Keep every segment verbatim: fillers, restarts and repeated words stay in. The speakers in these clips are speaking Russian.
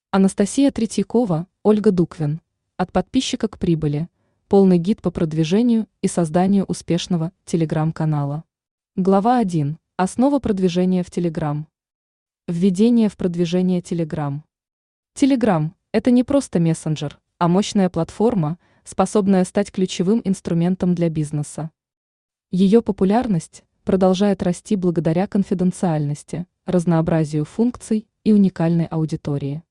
Анастасия Третьякова, Ольга Дуквин. От подписчика к прибыли. Полный гид по продвижению и созданию успешного телеграм-канала. Глава один. Основа продвижения в Телеграм. Введение в продвижение Телеграм. Телеграм – это не просто мессенджер, а мощная платформа, способная стать ключевым инструментом для бизнеса. Ее популярность продолжает расти благодаря конфиденциальности, разнообразию функций и уникальной аудитории.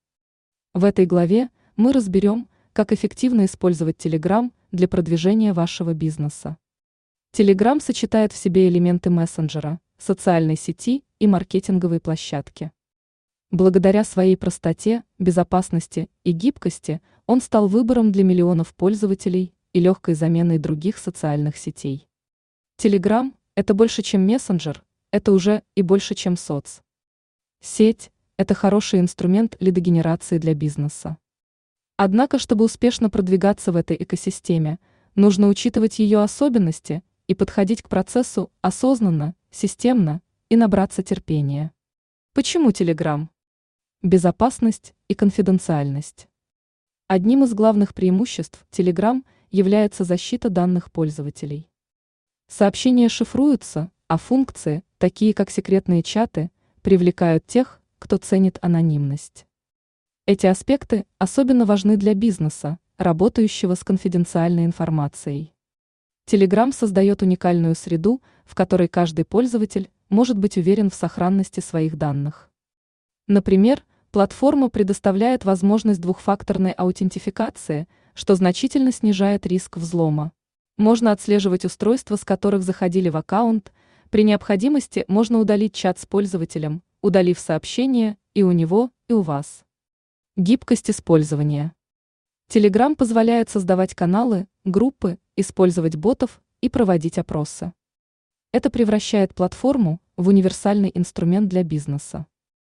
В этой главе мы разберем, как эффективно использовать Telegram для продвижения вашего бизнеса. Telegram сочетает в себе элементы мессенджера, социальной сети и маркетинговой площадки. Благодаря своей простоте, безопасности и гибкости он стал выбором для миллионов пользователей и легкой заменой других социальных сетей. Telegram – это больше, чем мессенджер, это уже и больше, чем соц. Сеть – это хороший инструмент лидогенерации для бизнеса. Однако, чтобы успешно продвигаться в этой экосистеме, нужно учитывать ее особенности и подходить к процессу осознанно, системно и набраться терпения. Почему Telegram? Безопасность и конфиденциальность. Одним из главных преимуществ Telegram является защита данных пользователей. Сообщения шифруются, а функции, такие как секретные чаты, привлекают тех, кто ценит анонимность. Эти аспекты особенно важны для бизнеса, работающего с конфиденциальной информацией. Telegram создает уникальную среду, в которой каждый пользователь может быть уверен в сохранности своих данных. Например, платформа предоставляет возможность двухфакторной аутентификации, что значительно снижает риск взлома. Можно отслеживать устройства, с которых заходили в аккаунт, при необходимости можно удалить чат с пользователем, удалив сообщение и у него, и у вас. Гибкость использования. Telegram позволяет создавать каналы, группы, использовать ботов и проводить опросы. Это превращает платформу в универсальный инструмент для бизнеса.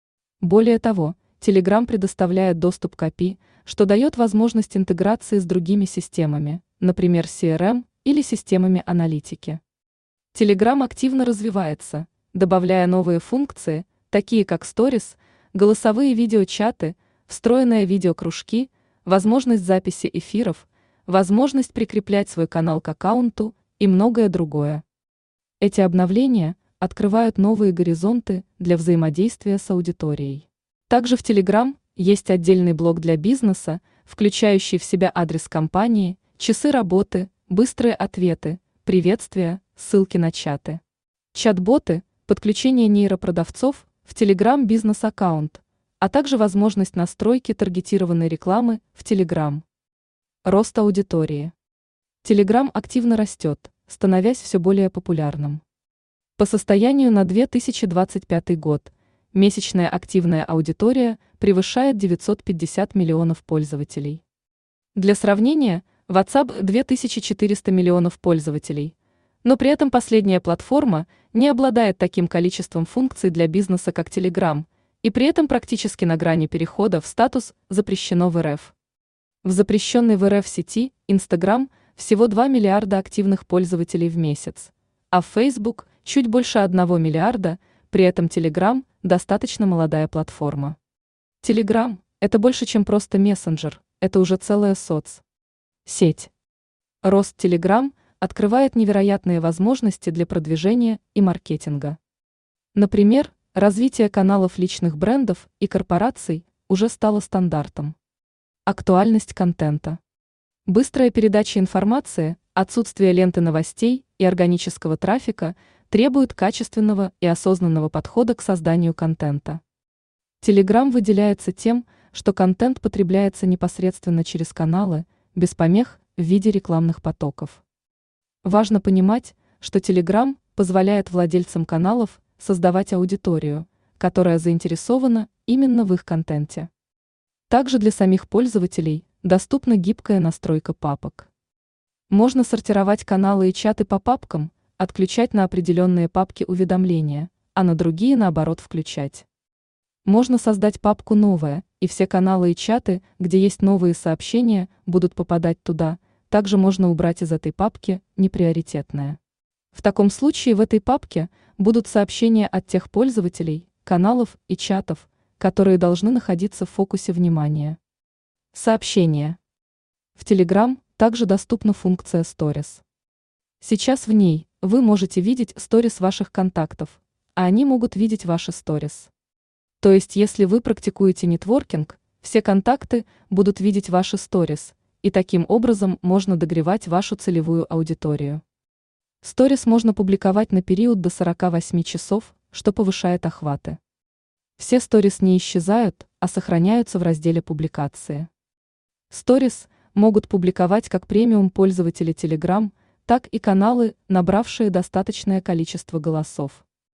Более того, Telegram предоставляет доступ к эй пи ай, что дает возможность интеграции с другими системами, например, си эр эм или системами аналитики. Telegram активно развивается, добавляя новые функции, такие как сторис, голосовые видеочаты, встроенные видеокружки, возможность записи эфиров, возможность прикреплять свой канал к аккаунту и многое другое. Эти обновления открывают новые горизонты для взаимодействия с аудиторией. Также в Telegram есть отдельный блок для бизнеса, включающий в себя адрес компании, часы работы, быстрые ответы, приветствия, ссылки на чаты. Чат-боты, подключение нейропродавцов в Telegram бизнес-аккаунт, а также возможность настройки таргетированной рекламы в Telegram. Рост аудитории. Telegram активно растет, становясь все более популярным. По состоянию на две тысячи двадцать пятый год месячная активная аудитория превышает девятьсот пятьдесят миллионов пользователей. Для сравнения, WhatsApp две тысячи четыреста миллионов пользователей, но при этом последняя платформа не обладает таким количеством функций для бизнеса, как Telegram, и при этом практически на грани перехода в статус «запрещено в эр эф». В запрещенной в эр эф сети Instagram всего два миллиарда активных пользователей в месяц, а в Facebook чуть больше одного миллиарда, при этом Telegram – достаточно молодая платформа. Telegram – это больше, чем просто мессенджер, это уже целая соцсеть. Рост Telegram открывает невероятные возможности для продвижения и маркетинга. Например, развитие каналов личных брендов и корпораций уже стало стандартом. Актуальность контента. Быстрая передача информации, отсутствие ленты новостей и органического трафика требуют качественного и осознанного подхода к созданию контента. Telegram выделяется тем, что контент потребляется непосредственно через каналы, без помех в виде рекламных потоков. Важно понимать, что Telegram позволяет владельцам каналов создавать аудиторию, которая заинтересована именно в их контенте. Также для самих пользователей доступна гибкая настройка папок. Можно сортировать каналы и чаты по папкам, отключать на определенные папки уведомления, а на другие, наоборот, включать. Можно создать папку «Новое», и все каналы и чаты, где есть новые сообщения, будут попадать туда. Также можно убрать из этой папки «Неприоритетное». В таком случае в этой папке будут сообщения от тех пользователей, каналов и чатов, которые должны находиться в фокусе внимания. Сообщения. В Telegram также доступна функция Stories. Сейчас в ней вы можете видеть сторис ваших контактов, а они могут видеть ваши сторис. То есть, если вы практикуете нетворкинг, все контакты будут видеть ваши сторис, и таким образом можно догревать вашу целевую аудиторию. Сторис можно публиковать на период до сорока восьми часов, что повышает охваты. Все сторис не исчезают, а сохраняются в разделе «Публикации». Сторис могут публиковать как премиум-пользователи Telegram, так и каналы, набравшие достаточное количество голосов.